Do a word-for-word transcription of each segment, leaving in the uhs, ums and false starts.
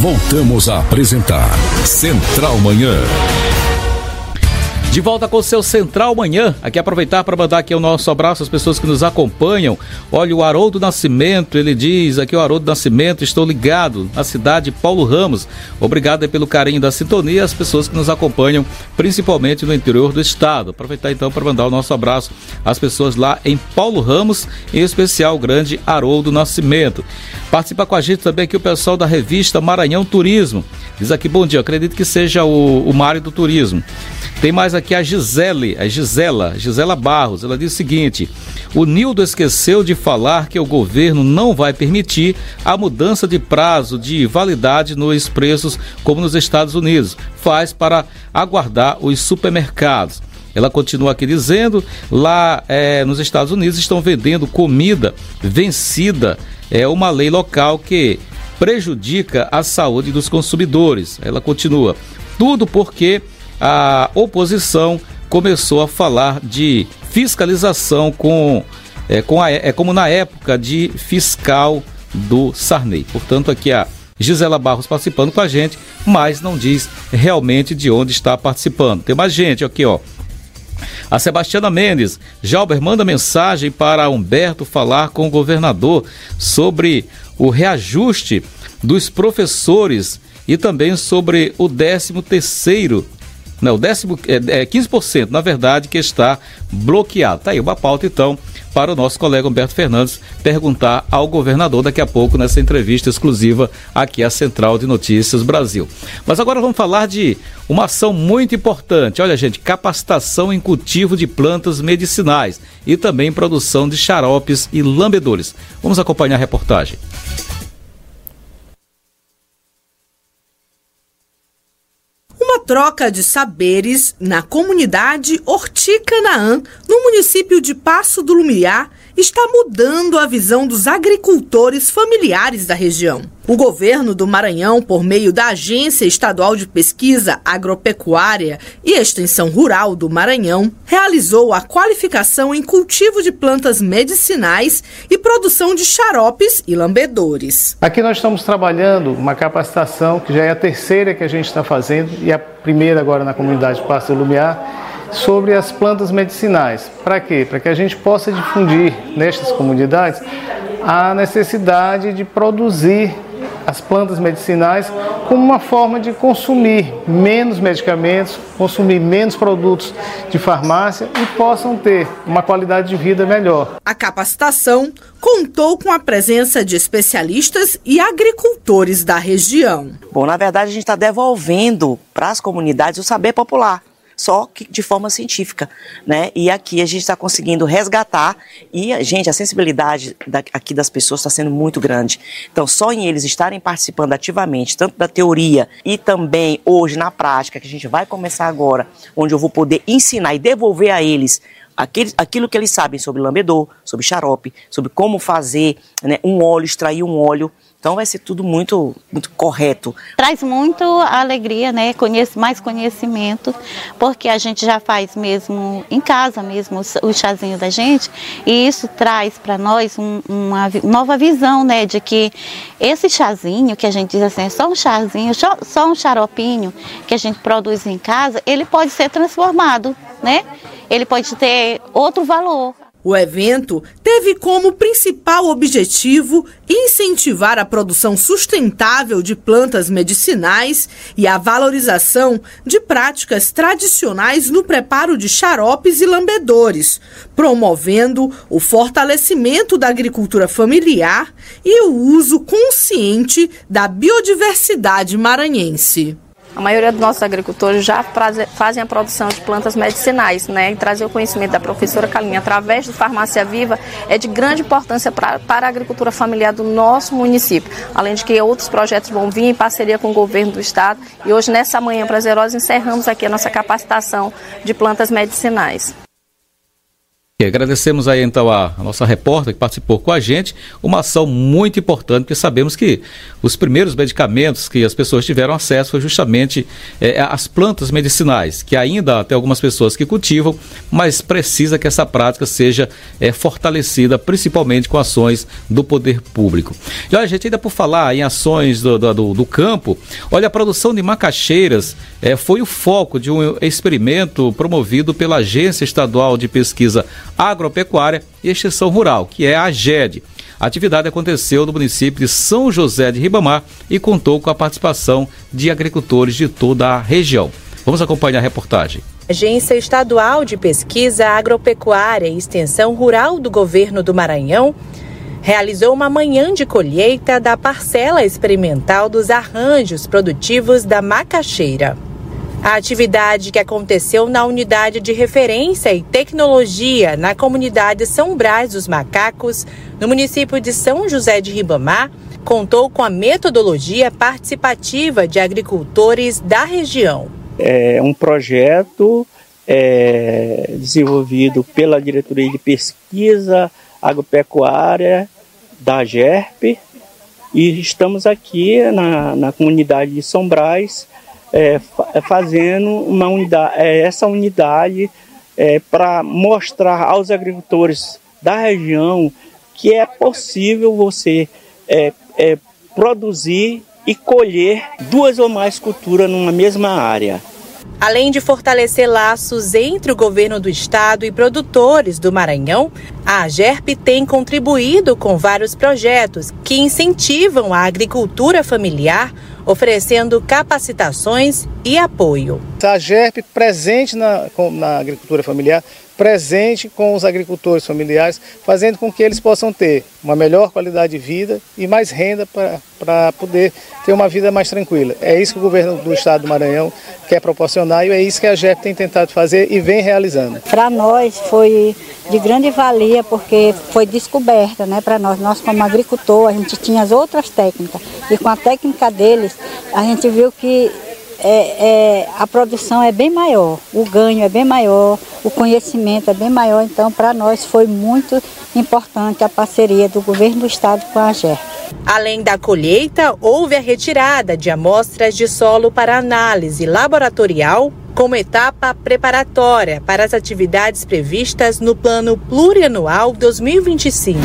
Voltamos a apresentar Central Manhã. De volta com o seu Central Manhã, aqui aproveitar para mandar aqui o nosso abraço às pessoas que nos acompanham. Olha, o Haroldo Nascimento, ele diz aqui, o Haroldo Nascimento, estou ligado na cidade de Paulo Ramos. Obrigado pelo carinho da sintonia, às pessoas que nos acompanham, principalmente no interior do estado. Aproveitar então para mandar o nosso abraço às pessoas lá em Paulo Ramos, em especial o grande Haroldo Nascimento. Participa com a gente também aqui o pessoal da revista Maranhão Turismo. Diz aqui, bom dia, acredito que seja o, o Mário do Turismo. Tem mais aqui a Gisele, a Gisela, Gisela Barros. Ela diz o seguinte: o Nildo esqueceu de falar que o governo não vai permitir a mudança de prazo de validade nos preços como nos Estados Unidos. Faz para aguardar os supermercados. Ela continua aqui dizendo, lá é, nos Estados Unidos estão vendendo comida vencida. É uma lei local que prejudica a saúde dos consumidores. Ela continua, tudo porque a oposição começou a falar de fiscalização com, é, com a, é como na época de fiscal do Sarney. Portanto, aqui a Gisela Barros participando com a gente, mas não diz realmente de onde está participando. Tem mais gente aqui, ó. A Sebastiana Mendes, Jalber manda mensagem para Humberto falar com o governador sobre o reajuste dos professores e também sobre o décimo terceiro. Não, o décimo, é, é quinze por cento, na verdade, que está bloqueado. Tá aí uma pauta, então, para o nosso colega Humberto Fernandes perguntar ao governador daqui a pouco nessa entrevista exclusiva aqui à Central de Notícias Brasil. Mas agora vamos falar de uma ação muito importante. Olha, gente, capacitação em cultivo de plantas medicinais e também produção de xaropes e lambedores. Vamos acompanhar a reportagem. Uma troca de saberes na comunidade Horticanaã, no município de Passo do Lumiar, está mudando a visão dos agricultores familiares da região. O governo do Maranhão, por meio da Agência Estadual de Pesquisa Agropecuária e Extensão Rural do Maranhão, realizou a qualificação em cultivo de plantas medicinais e produção de xaropes e lambedores. Aqui nós estamos trabalhando uma capacitação que já é a terceira que a gente está fazendo e a primeira agora na comunidade Passo do Lumiar, sobre as plantas medicinais. Para quê? Para que a gente possa difundir nestas comunidades a necessidade de produzir as plantas medicinais como uma forma de consumir menos medicamentos, consumir menos produtos de farmácia e possam ter uma qualidade de vida melhor. A capacitação contou com a presença de especialistas e agricultores da região. Bom, na verdade a gente está devolvendo para as comunidades o saber popular, só que de forma científica, né? E aqui a gente está conseguindo resgatar e, gente, a sensibilidade da, aqui das pessoas está sendo muito grande. Então, só em eles estarem participando ativamente, tanto da teoria e também hoje na prática, que a gente vai começar agora, onde eu vou poder ensinar e devolver a eles aquilo, aquilo que eles sabem sobre lambedor, sobre xarope, sobre como fazer, né, um óleo, extrair um óleo. Então vai ser tudo muito, muito correto. Traz muito alegria, né? Conhece, mais conhecimento, porque a gente já faz mesmo em casa mesmo o chazinho da gente, e isso traz para nós um, uma nova visão, né? De que esse chazinho, que a gente diz assim, é só um chazinho, só, só um xaropinho que a gente produz em casa, ele pode ser transformado, né? Ele pode ter outro valor. O evento teve como principal objetivo incentivar a produção sustentável de plantas medicinais e a valorização de práticas tradicionais no preparo de xaropes e lambedores, promovendo o fortalecimento da agricultura familiar e o uso consciente da biodiversidade maranhense. A maioria dos nossos agricultores já fazem a produção de plantas medicinais, né? E trazer o conhecimento da professora Kaline através do Farmácia Viva é de grande importância pra, para a agricultura familiar do nosso município. Além de que outros projetos vão vir em parceria com o governo do estado. E hoje, nessa manhã prazerosa, encerramos aqui a nossa capacitação de plantas medicinais. E agradecemos aí então a, a nossa repórter que participou com a gente, uma ação muito importante, porque sabemos que os primeiros medicamentos que as pessoas tiveram acesso foi justamente é, as plantas medicinais, que ainda tem algumas pessoas que cultivam, mas precisa que essa prática seja é, fortalecida, principalmente com ações do poder público. E olha, gente, ainda por falar em ações do, do, do campo, olha, a produção de macaxeiras é, foi o foco de um experimento promovido pela Agência Estadual de Pesquisa Agropecuária e Extensão Rural, que é a AGED. A atividade aconteceu no município de São José de Ribamar e contou com a participação de agricultores de toda a região. Vamos acompanhar a reportagem. Agência Estadual de Pesquisa Agropecuária e Extensão Rural do Governo do Maranhão realizou uma manhã de colheita da parcela experimental dos arranjos produtivos da macaxeira. A atividade, que aconteceu na Unidade de Referência e Tecnologia na comunidade São Brás dos Macacos, no município de São José de Ribamar, contou com a metodologia participativa de agricultores da região. É um projeto é, desenvolvido pela Diretoria de Pesquisa Agropecuária da G E R P, e estamos aqui na, na comunidade de São Brás, É, fazendo uma unidade, é, essa unidade é, para mostrar aos agricultores da região que é possível você é, é, produzir e colher duas ou mais culturas numa mesma área. Além de fortalecer laços entre o governo do estado e produtores do Maranhão, a AGERP tem contribuído com vários projetos que incentivam a agricultura familiar, oferecendo capacitações e apoio. A AGERP presente na, na agricultura familiar, presente com os agricultores familiares, fazendo com que eles possam ter uma melhor qualidade de vida e mais renda para poder ter uma vida mais tranquila. É isso que o governo do estado do Maranhão quer proporcionar e é isso que a AGERP tem tentado fazer e vem realizando. Para nós foi de grande valia, porque foi descoberta, né, para nós. Nós, como agricultor, a gente tinha as outras técnicas e com a técnica deles a gente viu que É, é, a produção é bem maior, o ganho é bem maior, o conhecimento é bem maior, então para nós foi muito importante a parceria do governo do estado com a AGERP. Além da colheita, houve a retirada de amostras de solo para análise laboratorial como etapa preparatória para as atividades previstas no Plano Plurianual dois mil e vinte e cinco.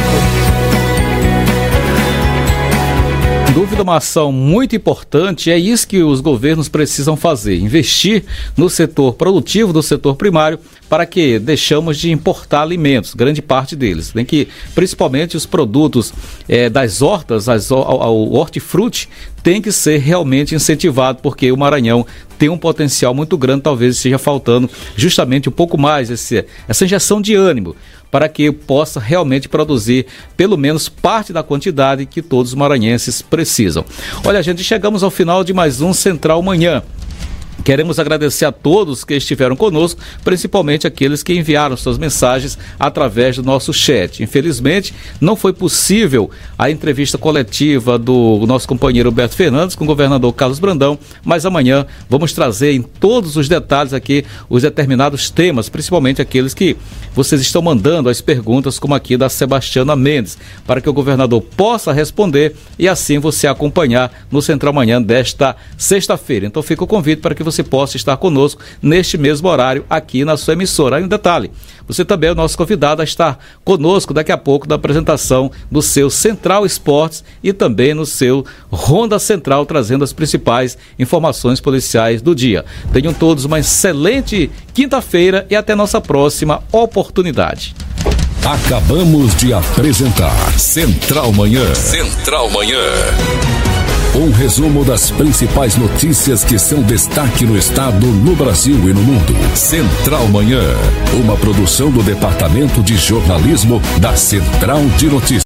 Dúvida, uma ação muito importante, é isso que os governos precisam fazer, investir no setor produtivo, do setor primário, para que deixamos de importar alimentos, grande parte deles, nem que principalmente os produtos é, das hortas, as, o hortifruti, tem que ser realmente incentivado, porque o Maranhão tem um potencial muito grande, talvez esteja faltando justamente um pouco mais esse, essa injeção de ânimo, para que possa realmente produzir pelo menos parte da quantidade que todos os maranhenses precisam. Olha, gente, chegamos ao final de mais um Central Manhã. Queremos agradecer a todos que estiveram conosco, principalmente aqueles que enviaram suas mensagens através do nosso chat. Infelizmente, não foi possível a entrevista coletiva do nosso companheiro Roberto Fernandes com o governador Carlos Brandão, mas amanhã vamos trazer em todos os detalhes aqui os determinados temas, principalmente aqueles que vocês estão mandando as perguntas, como aqui da Sebastiana Mendes, para que o governador possa responder e assim você acompanhar no Central Manhã desta sexta-feira. Então fica o convite para que você possa estar conosco neste mesmo horário aqui na sua emissora. Aí um detalhe, você também é o nosso convidado a estar conosco daqui a pouco na apresentação do seu Central Esportes e também no seu Ronda Central, trazendo as principais informações policiais do dia. Tenham todos uma excelente quinta-feira e até nossa próxima oportunidade. Acabamos de apresentar Central Manhã. Central Manhã. Um resumo das principais notícias que são destaque no estado, no Brasil e no mundo. Central Manhã, uma produção do Departamento de Jornalismo da Central de Notícias.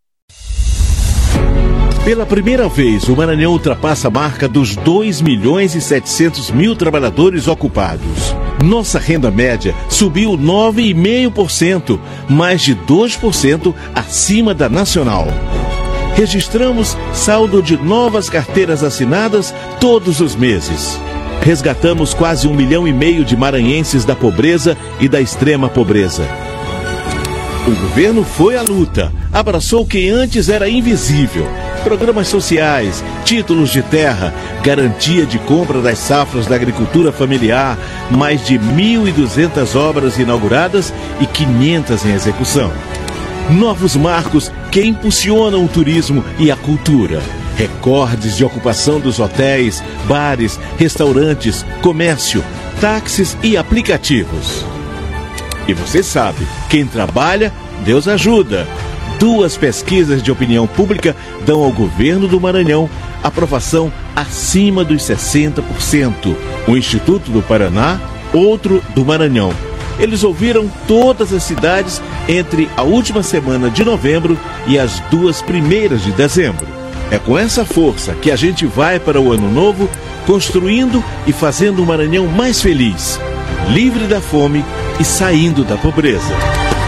Pela primeira vez, o Maranhão ultrapassa a marca dos dois milhões e setecentos mil trabalhadores ocupados. Nossa renda média subiu nove vírgula cinco por cento, mais de dois por cento acima da nacional. Registramos saldo de novas carteiras assinadas todos os meses. Resgatamos quase um milhão e meio de maranhenses da pobreza e da extrema pobreza. O governo foi à luta, abraçou quem antes era invisível. Programas sociais, títulos de terra, garantia de compra das safras da agricultura familiar, mais de mil e duzentas obras inauguradas e quinhentas em execução. Novos marcos que impulsionam o turismo e a cultura. Recordes de ocupação dos hotéis, bares, restaurantes, comércio, táxis e aplicativos. E você sabe, quem trabalha, Deus ajuda. Duas pesquisas de opinião pública dão ao governo do Maranhão aprovação acima dos sessenta por cento. O Instituto do Paraná, outro do Maranhão. Eles ouviram todas as cidades entre a última semana de novembro e as duas primeiras de dezembro. É com essa força que a gente vai para o ano novo, construindo e fazendo o Maranhão mais feliz, livre da fome e saindo da pobreza.